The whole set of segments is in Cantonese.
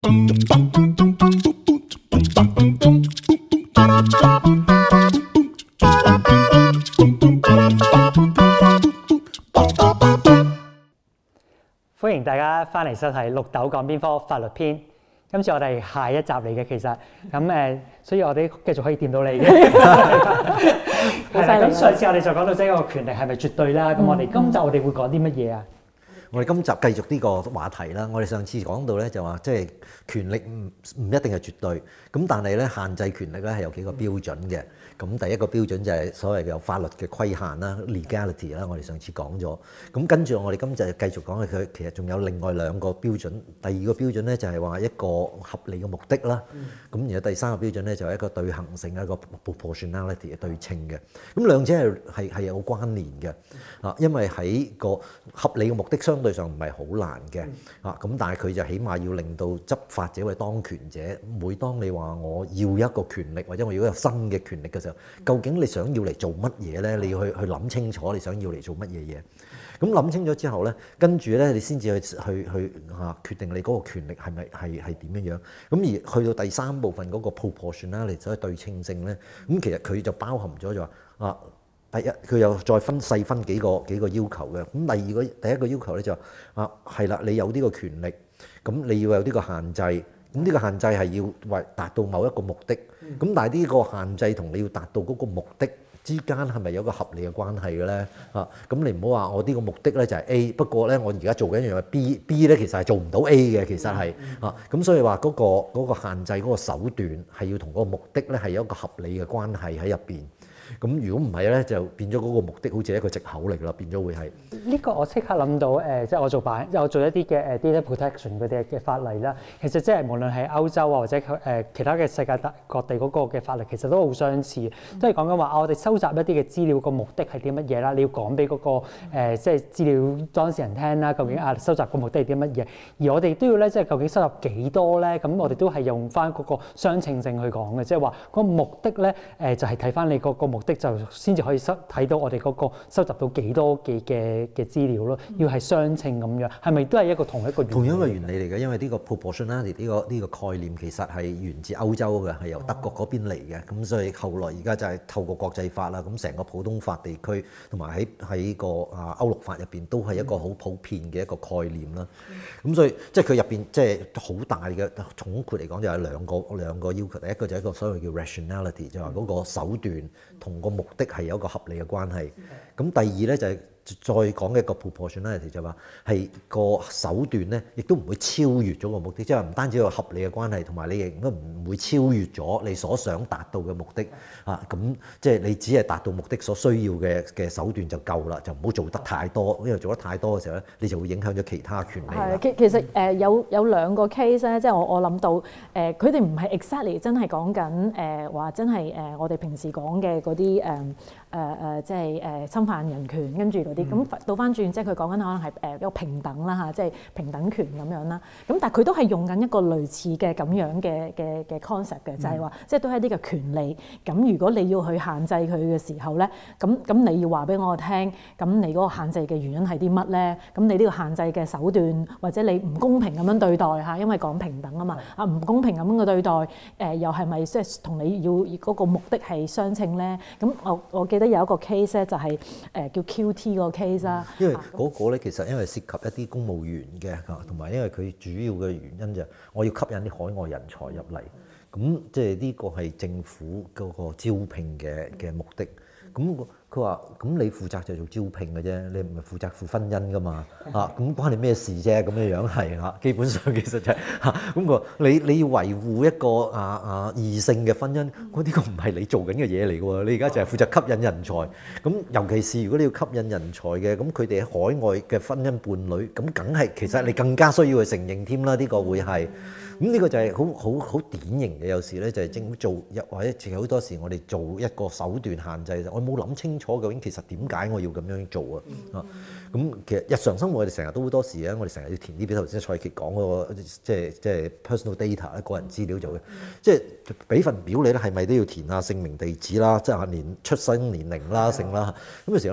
歡迎大家翻嚟收睇綠豆講邊科法律篇。今次我哋下一集嚟嘅，其實咁所以我哋繼續可以掂到你嘅。咁上次我哋就講到即係個權力係咪絕對啦？咁我哋今集我哋會講啲乜嘢啊？ 我哋今集繼續呢個話題啦。我哋上次講到咧就話，即係權力唔一定係絕對，咁但係咧限制權力咧係有幾個標準嘅。咁第一個標準就係所謂嘅法律嘅規限啦 ，legality 啦。我哋上次講咗。咁跟住我哋今日繼續講嘅佢其實仲有另外兩個標準。第二個標準咧就係話一個合理嘅目的啦。咁然後第三個標準咧就係一個對稱性，一個 proportionality 嘅對稱嘅。咁兩者係有關聯嘅。因為喺個合理嘅目的相對上唔係好難嘅。咁但係佢就起碼要令到執法者或者當權者，每當你話我要一個權力或者我要一個新嘅權力嘅時候，究竟你想要嚟做乜嘢咧？你要去諗清楚你想要嚟做乜嘢嘢。咁諗清楚之後咧，跟住咧你先至去決定你嗰個權力係咪係點樣樣。咁而去到第三部分嗰個 proportionality 所謂對稱性咧，咁其實佢就包含咗就話第一佢又再細分幾個要求嘅。咁第一個要求咧就係啦，你有呢個權力，咁你要有呢個限制。咁呢個限制係要為達到某一個目的，咁但係呢個限制同你要達到嗰個目的之間係咪有個合理嘅關係嘅咧？咁你唔好話我呢個目的咧就係 A， 不過咧我而家做緊一樣嘢 B 咧其實係做唔到 A 嘅，其實係咁所以話嗰個限制嗰個手段係要同嗰個目的咧係有一個合理嘅關係喺入邊。咁如果唔係咧，就變咗嗰個目的好似一個藉口嚟㗎啦，變咗會係呢個我即刻諗到即係我做一啲嘅data protection 嗰啲嘅法例啦。其實即係無論係歐洲啊或者其他嘅世界各地嗰個嘅法例，其實都好相似，都係講緊話我哋收集一啲嘅資料個目的係啲乜嘢啦？你要講俾嗰個即係資料當事人聽啦，究竟收集個目的係啲乜嘢？而我哋都要咧，即係究竟收集幾多咧？咁我哋都係用翻嗰個相稱性去講嘅，即係話個目的咧就係睇翻你個目的就先至可以睇到我哋嗰個收集到幾多嘅資料咯，要係相稱咁樣，係咪都係一個同一個原理？ 同樣嘅原理嚟嘅，因為呢個 proportionality 呢個概念其實係源自歐洲嘅，係由德國嗰邊嚟嘅，咁所以後來而家就係透過國際法啦，咁成個普通法地區同埋喺個歐陸法入邊都係一個好普遍嘅一個概念啦。咁所以即係佢入邊即係好大嘅總括嚟講就有兩個要求，第一個就係一個所謂叫 rationality， 就係話嗰個手段同個目的係有一個合理嘅關係。咁第二咧就係再講嘅一個 proportionality， 就係話係個手段咧，亦都唔會超越咗個目的，即係話唔單止有合理嘅關係，同埋你亦都唔會超越咗你所想達到嘅目的咁即係你只係達到目的所需要嘅手段就夠啦，就唔好做得太多，因為做得太多嘅時候咧，你就會影響咗其他權利啦。 其實有兩個 case 咧，即係我諗到佢哋唔係 exactly 真係講緊話真係我哋平時講嘅嗰啲即係侵犯人權跟住嗰啲，咁倒翻轉即係佢講緊可能係一個平等啦嚇，即係平等權咁樣啦。咁但係佢都係用緊一個類似嘅咁樣嘅 concept 嘅，就係話即係都係一啲嘅權利。咁如果你要去限制佢嘅時候咧，咁你要話俾我聽，咁你嗰個限制嘅原因係啲乜咧？咁你呢個限制嘅手段或者你唔公平咁樣對待嚇，因為講平等啊嘛，唔公平咁樣嘅對待又係咪即係同你要嗰個目的係相稱咧？咁我記得有一個 case 咧，就係叫 QT 個 case 啦。 因為嗰個咧其實因為涉及一啲公務員嘅同埋因為佢主要嘅原因就係我要吸引啲海外人才入嚟，咁即係呢個係政府嗰個招聘嘅目的。咁佢話：咁你負責就做招聘嘅啫，你唔係負責負婚姻噶嘛？咁關你咩事啫？咁樣係基本上其實就係咁個你要維護一個異性嘅婚姻，嗰啲個唔係你做緊嘅嘢嚟嘅喎。你而家就係負責吸引人才。咁尤其是如果你要吸引人才嘅，咁佢哋喺海外嘅婚姻伴侶，咁梗係其實你更加需要去承認添啦。呢個會係。咁呢個就係好典型嘅，有時咧就係政府做或者其實好多時我哋做一個手段限制，我冇諗清楚究竟其實點解我要咁樣做咁其實日常生活我哋成日都好多時咧，我哋成日要填啲，比頭先蔡傑講嗰個即係 personal data 個人資料做嘅，即係俾份表你咧，係咪都要填下姓名地址啦，即係連出生年齡啦、姓啦，咁有時諗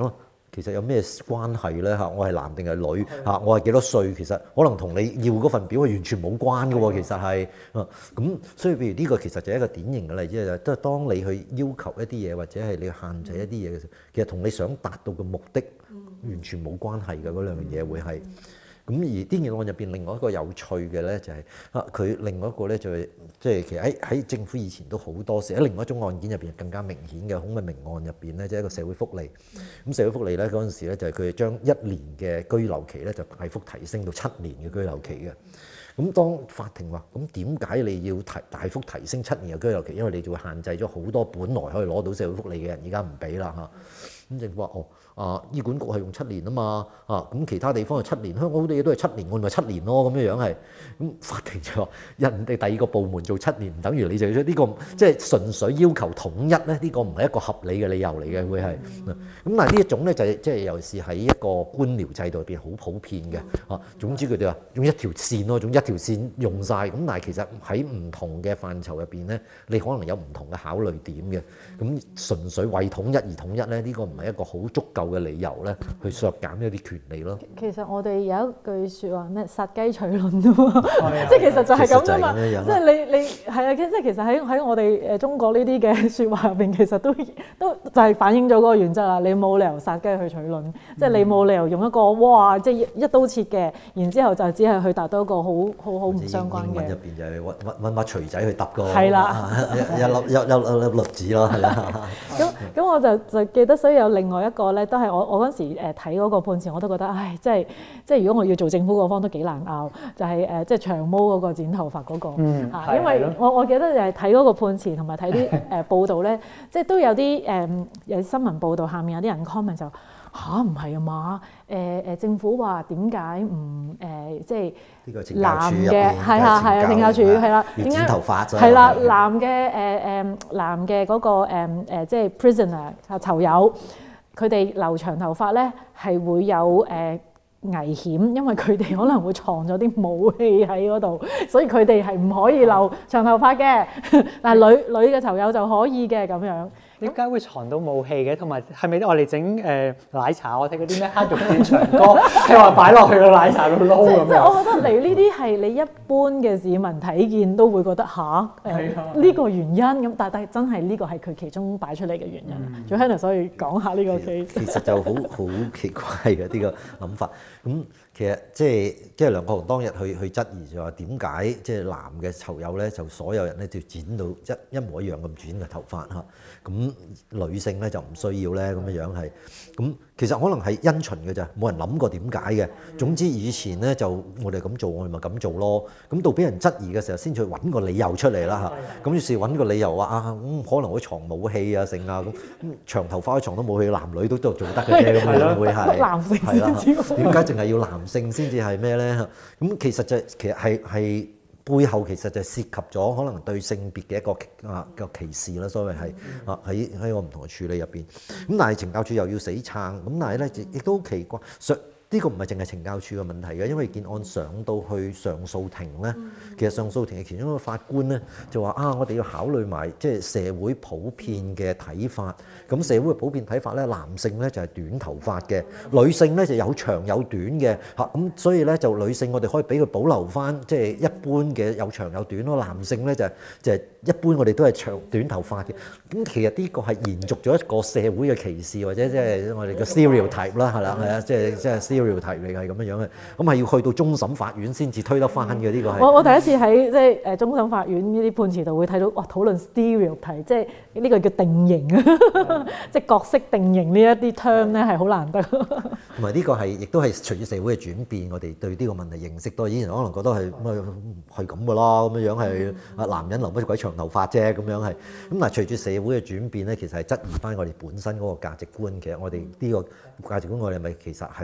其實有咩關係咧嚇？我係男定係女嚇？我係幾多歲？其實可能同你要嗰份表係完全冇關嘅喎。其實係咁，所以譬如呢個其實就係一個典型嘅例子，就係當你去要求一啲嘢或者係你限制一啲嘢嘅時候，其實同你想達到嘅目的完全冇關係嘅嗰兩樣嘢會係。咁而啲案入邊另外一個有趣嘅咧就係佢另外一個咧就係即係其實喺政府以前都好多時喺另外一種案件入邊更加明顯嘅孔敏明案入邊咧，即係一個社會福利。咁社會福利咧嗰陣時咧就係佢哋將1年嘅居留期咧就大幅提升到7年嘅居留期嘅。咁當法庭話咁點解你要大幅提升7年嘅居留期？因為你就會限制咗好多本來可以攞到社會福利嘅人，而家唔俾啦嚇。咁政府話醫管局係用7年啊嘛，咁其他地方係7年，香港好多嘢都係7年，我咪7年咯咁樣係。咁法庭就話人哋第二個部門做7年，唔等於你就要呢個即係純粹要求統一咧？呢個唔係一個合理嘅理由嚟嘅，會係。咁但係呢一種咧就係即係尤其是喺一個官僚制度入邊好普遍嘅。總之佢哋話用一條線咯，總之一條線用晒。咁但係其實喺唔同嘅範疇入邊咧，你可能有唔同嘅考慮點嘅。咁純粹為統一而統一咧，呢個唔係一個好足夠嘅理由咧，去削減一啲權利咯。 其實我哋有一句説話咩殺雞取卵啊嘛，即係其實就係咁啊嘛。即係你係啊，即係其實喺我哋中國呢啲嘅説話入邊，其實都就係反映咗嗰個原則啦。你冇理由殺雞去取卵，即係你冇理由用一個哇，即係一刀切嘅，然之後就只係去達到一個好唔相關嘅。英文入邊就係揾把錘仔去揼個係啦，一粒栗子咯，係啦。咁我就記得，所以有另外一個咧，都係我嗰陣時睇嗰個判詞，我都覺得唉，即係如果我要做政府嗰方都幾難拗，就係即係長毛嗰個剪頭髮嗰個因為我記得就係睇嗰個判詞同埋睇啲報道咧，即係都有啲有新聞報道下面有啲人 comment 就唔係啊嘛，政府話點解唔即係男嘅係啊懲教署係啦，點解剪頭髮係啦男嘅嗰個即係 prisoner 囚友，佢哋留長頭髮咧係會有危險，因為佢哋可能會藏咗啲武器喺嗰度，所以佢哋係唔可以留長頭髮嘅。但係女嘅囚友就可以嘅咁樣。 點解會藏到武器嘅？同埋係咪我哋整奶茶？我睇嗰啲咩黑肉片長歌，係話擺落去個奶茶度撈咁樣。 即係我覺得你呢啲係你一般嘅市民睇見都會覺得呢個原因咁，但係真係呢個係佢其中擺出嚟嘅原因。仲喺度，所以講下呢個 case。其實就好奇怪嘅呢個諗法。咁其實即係梁國雄當日去質疑就話點解即係男嘅囚友咧，就所有人咧就剪到一模一樣咁剪嘅頭髮嚇，咁女性咧就唔需要咧咁樣樣係，咁其實可能係因循嘅咋，冇人諗過點解嘅。總之以前咧就我哋咁做，我哋咪咁做咯。咁到俾人質疑嘅時候，先至揾個理由出嚟啦嚇。咁於是揾個理由話可能會藏武器啊剩啊咁，長頭髮可以藏到武器，男女都做得嘅啫，咁會唔會係？男性係啦，點解淨係要男性先至係咩咧？咁其實係背後其實就涉及咗可能對性別嘅一個歧視啦，所謂係喺個唔同嘅處理入邊。咁但係懲教署又要死撐，咁但係咧亦都好奇怪。呢個唔係淨係懲教署嘅問題嘅，因為件案上到去上訴庭咧，其實上訴庭嘅其中一個法官咧就話我哋要考慮埋即係社會普遍嘅睇法。咁社會嘅普遍睇法咧，男性咧就係短頭髮嘅，女性咧就有長有短嘅嚇。咁所以咧就女性我哋可以俾佢保留翻即係一般嘅有長有短咯。男性咧就係一般我哋都係短頭髮嘅。咁其實呢個係延續咗一個社會嘅歧視，或者即係我哋嘅 stereotype 啦，係啦，係啊，即係要提嚟係咁樣樣嘅，咁係要去到終審法院先至推得翻嘅呢個係。我第一次喺即係終審法院呢啲判詞度會睇到哇，討論 stereotype，即係呢個叫定型啊，即係角色定型呢一啲 term 咧係好難得。同埋呢個係亦都係隨住社會嘅轉變，我哋對呢個問題認識多。以前可能覺得係咁噶啦，咁樣樣係男人留乜鬼長頭髮啫咁樣係。咁但係隨住社會嘅轉變咧，其實係質疑翻我哋本身嗰個價值觀。其實我哋呢個價值觀，我哋咪其實係定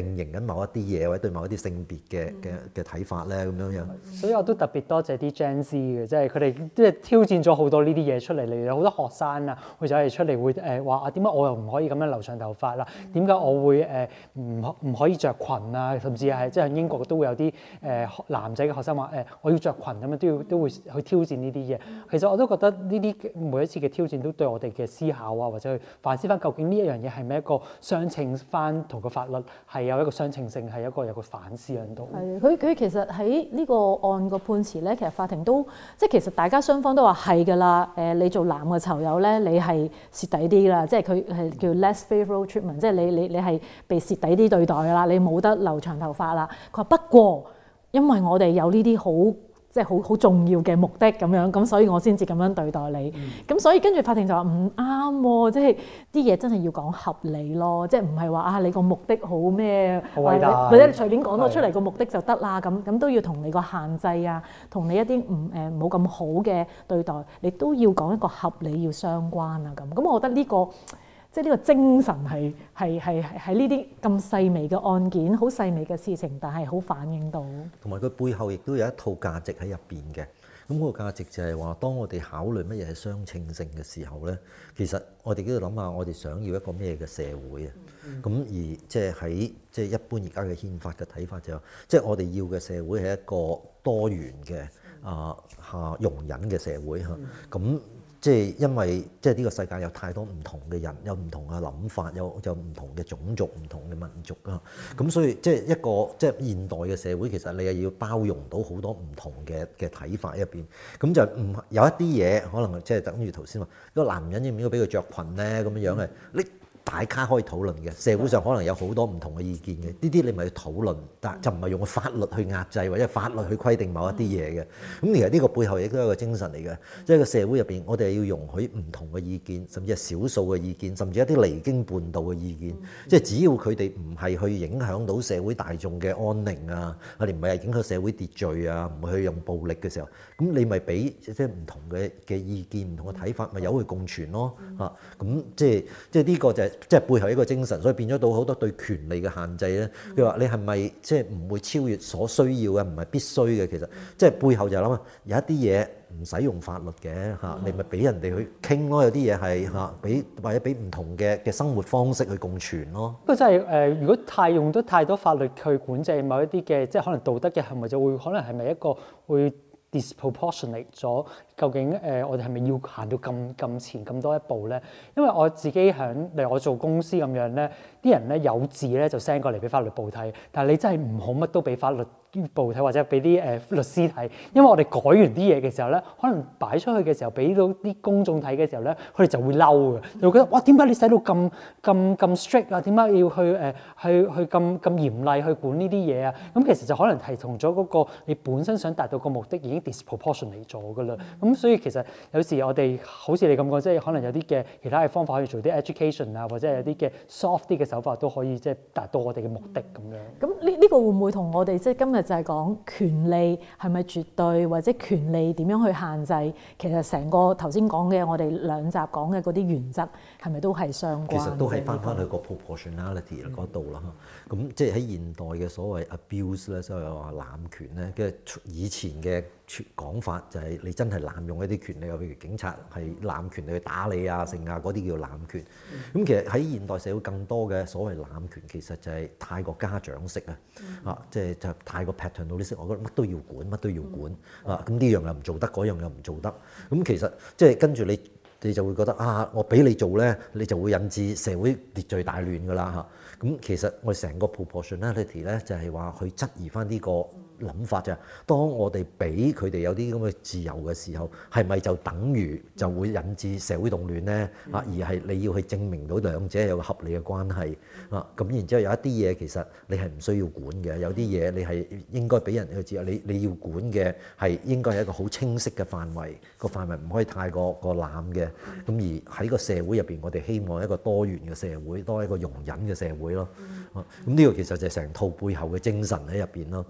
定型緊某一啲嘢，或者對某一啲性別嘅睇法咧咁樣樣。 所以我都特別多謝啲 Gen Z 嘅，即係佢哋即係挑戰咗好多呢啲嘢出嚟。例如有好多學生啊，佢就係出嚟會話啊，點解我又唔可以咁樣留長頭髮啦？點解我會唔可以着裙啊？甚至係即係英國都會有啲男仔嘅學生話我要着裙咁樣都會去挑戰呢啲嘢。其實我都覺得呢啲每一次嘅挑戰都對我哋嘅思考啊，或者去反思翻究竟呢一樣嘢係咪一個相稱翻同個法律係有一個相稱性，係有個反思喺度。 係佢其實喺呢個案個判詞咧，其實法庭都即係其實大家雙方都話係㗎啦。你做男嘅囚友咧，你係蝕底啲啦，即係佢係叫 less favourable treatment，即係你係被蝕底啲對待㗎啦，你冇得留長頭髮啦。佢話不過因為我哋有呢啲好即係好重要嘅目的咁樣，咁所以我先至咁樣對待你。咁所以跟住法庭就話唔啱喎，即係啲嘢真係要講合理咯，即係唔係話啊你個目的好咩， 好偉大， 或者你隨便講到出嚟個目的就得啦，咁都要同你個限制啊，同你一啲冇咁好嘅對待，你都要講一個合理要相關啊咁。咁我覺得呢個即係呢個精神係呢啲咁細微嘅案件，好細微嘅事情，但係好反映到。 同埋佢背後亦都有一套價值喺入邊嘅。咁嗰個價值就係話，當我哋考慮乜嘢係相稱性嘅時候咧，其實我哋都要諗下，我哋想要一個咩嘅社會啊？咁而即係喺即係一般而家嘅憲法嘅睇法就係，即係我哋要嘅社會係一個多元嘅容忍嘅社會嚇。咁即係因為即係呢個世界有太多唔同嘅人，有唔同嘅諗法，有唔同嘅種族、唔同嘅民族啊。咁所以即係一個即係現代嘅社會，其實你係要包容到好多唔同嘅睇法入邊。咁就唔有一啲嘢可能即係等於頭先話，個男人應唔應該俾佢着裙咧咁樣樣係你。大家可以討論嘅，社會上可能有好多唔同嘅意見嘅，呢啲你咪去討論，但就唔係用個法律去壓制或者法律去規定某一啲嘢嘅。咁其實呢個背後亦都係一個精神嚟嘅，即係個社會入邊，我哋係要容許唔同嘅意見，甚至係少數嘅意見，甚至一啲離經叛道嘅意見。即係只要佢哋唔係去影響到社會大眾嘅安寧啊，我哋唔係影響社會秩序啊，唔會去用暴力嘅時候，咁你咪俾即係唔同嘅意見、唔同嘅睇法，咪由佢共存咯嚇。咁即係呢個就係。即係背後一個精神，所以變咗到好多對權利嘅限制咧。佢話你係咪即係唔會超越所需要嘅，唔係必須嘅？其實即係背後就諗啊，有一啲嘢唔使用法律嘅嚇，你咪俾人哋去傾咯。有啲嘢係嚇，或者俾唔同嘅生活方式去共存咯。 不過真係如果用得太多法律去管制某一啲嘅，即係可能道德嘅行為，就會可能係咪一個會 disproportionate 咗？究竟我哋係咪要行到咁前咁多一步咧？因為我自己例如我做公司咁樣咧，啲人咧有字咧就 send 過嚟俾法律部睇，但係你真係唔好乜都俾法律部睇或者俾啲律師睇，因為我哋改完啲嘢嘅時候咧，可能擺出去嘅時候俾到啲公眾睇嘅時候咧，佢哋就會嬲嘅，就會覺得哇，點解你寫到咁 strict 啊？點解要去咁嚴厲去管呢啲嘢啊？咁其實就可能係同咗嗰個你本身想達到個目的已經 disproportionate 咗㗎啦。咁所以其實有時我哋好似你咁講，即係可能有啲嘅其他嘅方法可以做啲 education 啊，或者係有啲嘅 soft 啲嘅手法都可以即係達到我哋嘅目的咁樣。 咁呢個會唔會同我哋即係今日就係講權利係咪絕對，或者權利點樣去限制？其實成個頭先講嘅我哋兩集講嘅嗰啲原則係咪都係相關？ 其實都係翻去個 proportionality 嗰度啦。咁即係喺現代嘅所謂 abuse 咧，所謂話濫權咧，跟住以前嘅講法就係你真係濫用一啲權利，譬如警察係濫權去打你啊、剩啊嗰啲叫濫權。咁其實喺現代社會更多嘅所謂濫權，其實就係太過家長式啊，即係就太過 paternalistic，我覺得乜都要管，乜都要管啊。咁呢樣又唔做得，嗰樣又唔做得。咁其實即係跟住你就會覺得啊，我俾你做咧，你就會引致社會秩序大亂㗎啦嚇。咁其實我哋成個 proportionality 咧，就係話去質疑翻呢個諗法就係，當我哋俾佢哋有啲咁嘅自由嘅時候，係咪就等於就會引致社會動亂咧？而係你要去證明到兩者有個合理嘅關係啊。咁然之後有一啲嘢其實你係唔需要管嘅，有啲嘢你係應該俾人去自由。你要管嘅係應該係一個好清晰嘅範圍，個範圍唔可以太過濫嘅。咁而喺個社會入邊，我哋希望一個多元嘅社會，多一個容忍嘅社會咯。咁呢個其實就係成套背後嘅精神喺入邊咯。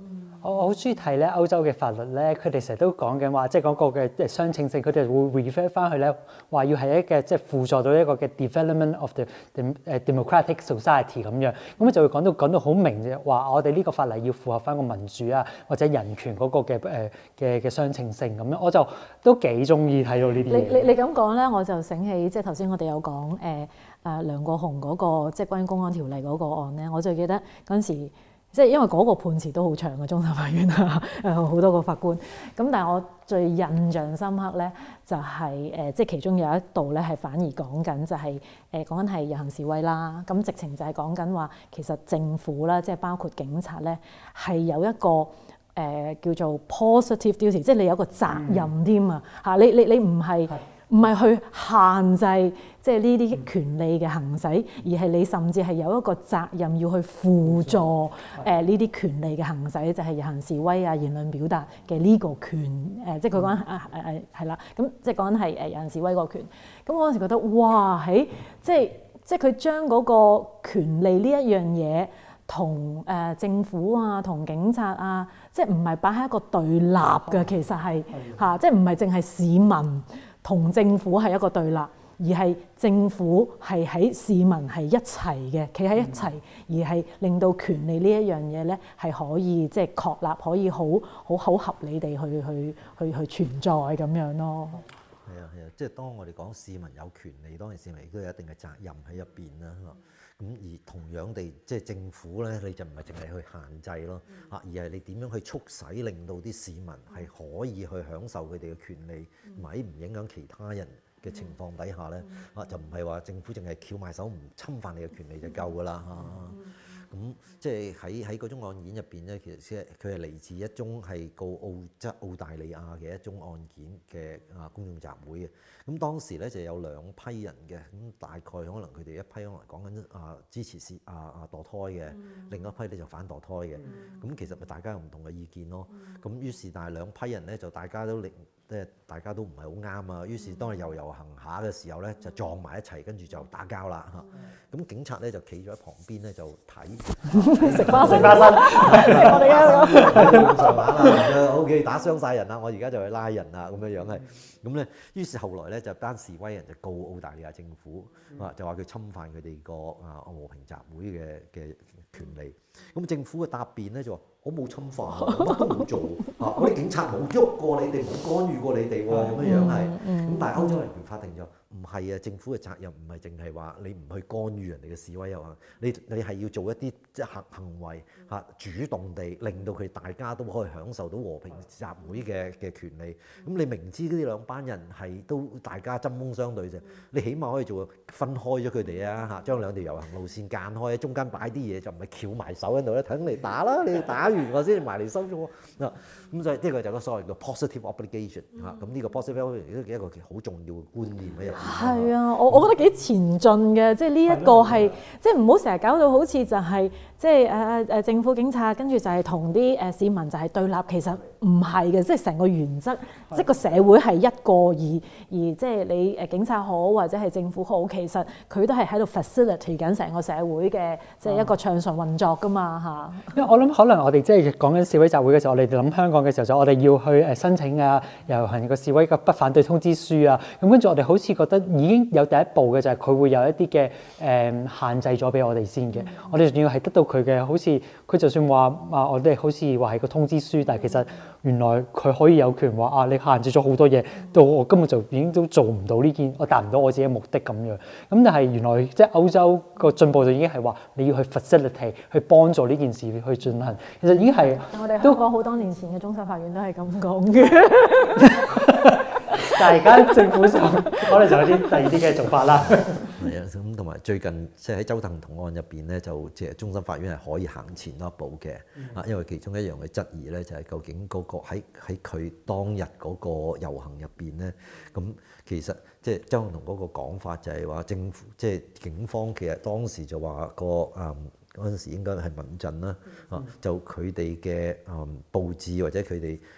我好中意睇咧歐洲嘅法律咧，佢哋成日都講緊話，即係嗰個嘅相稱性，佢哋會 refer 翻去咧，話要係一個即係輔助到一個嘅 development of the democratic society 咁樣，咁就會講到好明嘅話，我哋呢個法例要符合翻個民主啊或者人權嗰個嘅相稱性咁樣，我就都幾中意睇到呢啲嘢。 你咁講咧，我就醒起即係頭先我哋有講梁國雄嗰個即係關於公安條例嗰個案咧，我就記得嗰陣時。即係因為嗰個判詞都好長嘅，終審法院啊，好多個法官。咁但係我最印象深刻咧，就係即係其中有一度咧係反而講緊就係講緊係遊行示威啦。咁直情就係講緊話，其實政府啦，即係包括警察咧，係有一個叫做 positive duty， 即係你有一個責任添啊嚇！你唔係去限制即係呢啲權利嘅行使，而係你甚至係有一個責任要去輔助呢啲權利嘅行使，就係遊行示威啊、言論表達嘅呢個權即係佢講係啦，咁即係講緊係遊行示威個權。咁我嗰陣時覺得哇，即係佢將嗰個權利呢一樣嘢同政府啊、同警察啊，即係唔係擺喺一個對立嘅，其實係嚇，即係唔係淨係市民同政府係一個對立，而係政府係喺市民係一齊嘅，企喺一齊，而係令到權利呢一樣嘢咧係可以即係確立，可以好合理地去存在咁樣咯。 係啊，即係當我哋講市民有權利，當然市民亦都有一定嘅責任喺入邊啦。咁而同樣地，即係政府咧，你就唔係淨係去限制咯，而係你點樣去促使，令到啲市民係可以去享受佢哋嘅權利，喺唔影響其他人嘅情況底下咧，就唔係話政府淨係翹埋手唔侵犯你嘅權利就夠㗎啦咁即係喺嗰宗案件入邊咧，其實佢係嚟自一宗係告澳大利亞嘅一宗案件嘅公眾集會嘅。咁當時咧就有兩批人嘅，咁大概可能佢哋一批可能講緊支持墮胎嘅，另一批咧就反墮胎嘅。咁其實咪大家有唔同嘅意見咯。咁於是但係兩批人咧就大家都大家都唔係好啱啊。於是當係遊行下嘅時候咧，就撞埋一齊，跟住就打交啦嚇。咁警察咧就企咗喺旁邊咧就睇食花生， 我哋咁上下啦，OK 打傷晒人啦，我而家就去拉人啦咁樣係。咁咧，於是後來咧就班示威人就告澳大利亞政府就話佢侵犯佢哋個和平集會嘅權利。咁政府嘅答辯咧就話：我冇侵犯，我乜都冇做我哋警察冇喐過你哋，冇干預過你哋喎，咁樣係。咁但係歐洲人權法庭就唔係啊，政府嘅責任唔係淨係話你唔去干預人哋嘅示威啊，你係要做一啲即係行為主動地令到佢大家都可以享受到和平集會嘅權利。咁你明知呢兩班人係都大家針鋒相對啫，你起碼可以做分開咗佢哋啊，將兩條遊行路線間開，中間擺啲嘢就唔係翹埋手喺度咧，等你打啦，你打完我先埋嚟收咗我咁所以呢個就係個所謂嘅 positive obligation 咁呢個 positive obligation 都係一個好重要嘅觀念喺入邊。 係啊，我覺得幾前進嘅，即係呢一個係即係唔好成日搞到好似就係即係政府警察跟住就係同啲市民就係對立，其實唔係嘅，即係成個原則，即係個社會係一個而即係你警察好或者係政府好，其實佢都係喺度 facilitate 緊成個社會嘅即係一個暢順運作㗎嘛嚇。 因為我諗可能我哋即係講緊示威集會嘅時候，我哋諗香港嘅時候就我哋要去申請遊行個示威嘅不反對通知書啊，咁跟住我哋好似覺得已經有第一步嘅就係佢會有一啲嘅限制咗俾我哋先嘅，我哋仲要係得到佢嘅，好似佢就算話我哋好似話係個通知書，但係其實原來佢可以有權話你限制咗好多嘢，到我根本就已經都做唔到呢件，我達唔到我自己嘅目的咁樣。咁但係原來即係歐洲個進步就已經係話你要去 facilitate 去幫助呢件事去進行，其實已經係我哋香港好多年前嘅終審法院都係咁講嘅。 但係而家政府就可能就有啲第二啲嘅做法啦。 係啊，咁同埋最近即係喺周幸彤案入邊咧，就即係終審法院係可以行前多一步嘅因為其中一樣嘅質疑咧，就係究竟嗰個喺佢當日嗰個遊行入邊咧，咁其實即係周幸彤嗰個講法就係話政府即係警方其實當時就話嗰陣時應該係民陣啦就佢哋嘅佈置或者佢哋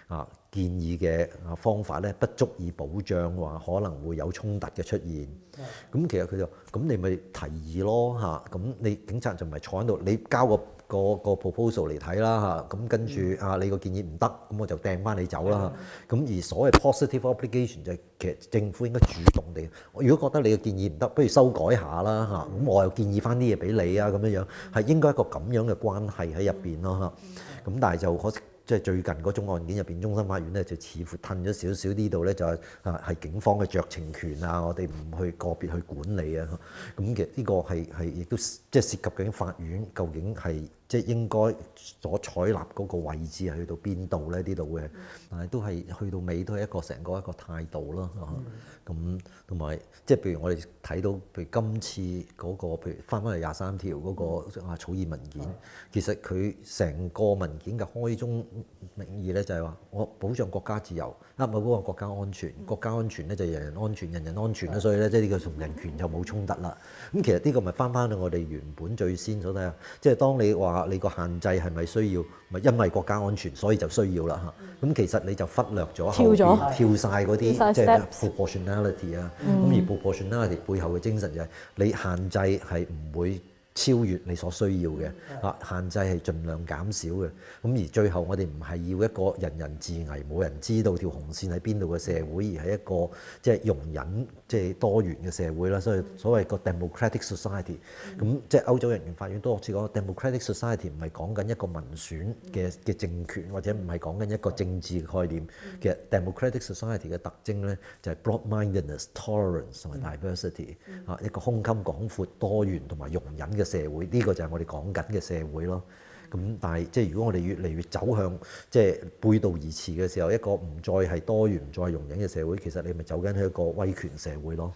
建議嘅方法咧，不足以保障話可能會有衝突嘅出現。咁其實佢就咁你咪提議咯嚇，咁你警察就唔係坐喺度，你交個 proposal 嚟睇啦嚇，咁跟住你個建議唔得，咁我就掟翻你走啦。咁而所謂 positive obligation 就係其實政府應該主動地，如果覺得你嘅建議唔得，不如修改下啦嚇，咁我又建議翻啲嘢俾你啊咁樣樣，係應該一個咁樣嘅關係喺入邊咯嚇。咁但係就可惜。即係最近嗰種案件入邊，終審法院咧就似乎褪咗少少呢度咧，就係警方嘅酌情權啊，我哋唔去個別去管理啊。咁其實呢個係亦都即係涉及究竟法院究竟係即係應該所採納嗰個位置係去到邊度咧？呢度嘅，但係都係去到尾都係成個一個態度啦。咁同埋即係譬如我哋睇到，譬如今次嗰個譬如翻嚟23條嗰個草擬文件，其實佢成個文件嘅開宗明義咧就係話我保障國家自由，唔係嗰個國家安全，國家安全咧就人人安全，人人安全啦，所以咧即係呢個同人權就冇衝突啦。咁其實呢個咪翻到我哋原本最先所睇下，即係當你話你個限制係咪需要，咪因為國家安全所以就需要啦嚇。咁其實你就忽略咗後邊跳晒嗰啲即係 proportionality 啊。咁而 proportionality 背後嘅精神就係你限制係唔會超越你所需要嘅，限制係盡量減少嘅。咁而最後我哋唔係要一個人人自危，冇人知道條紅線喺邊度嘅社會，而係一個即係容忍即係多元嘅社會啦。所以所謂個 democratic society，咁即係歐洲人權法院多次講 democratic society 唔係講緊一個民選嘅政權，或者唔係講緊一個政治嘅概念。其實 democratic society 嘅特徵咧就係 broad-mindedness、tolerance 同埋 diversity，一個胸襟廣闊、多元同埋容忍嘅社會，呢個就係我哋講緊嘅社會咯。咁但係即係如果我哋越嚟越走向即係背道而馳嘅時候，一個唔再係多元、唔再係容忍嘅社會，其實你咪走緊去一個威權社會咯。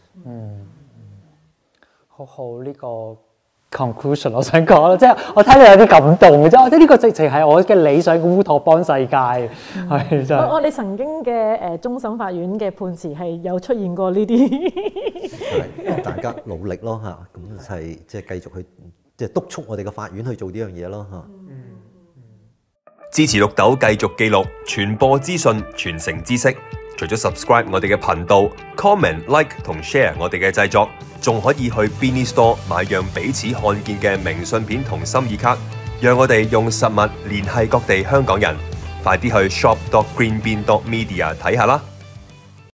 好呢個 conclusion 我想講啦，即係我睇到有啲感動嘅啫。我覺得呢個直情係我嘅理想嘅烏托邦世界，係真係。我哋曾經嘅終審法院嘅判詞係有出現過呢啲， 大家努力咯嚇，咁係即係繼續去即係督促我哋嘅法院去做呢樣嘢咯嚇。 支持綠豆繼續記錄、傳播資訊、傳承知識。除咗 subscribe 我哋嘅頻道、comment、like 同 share 我哋嘅製作，仲可以去 Beanie Store 買樣彼此看見嘅明信片同心意卡，讓我哋用實物聯繫各地香港人。快啲去 shop.greenbean.media 睇下啦！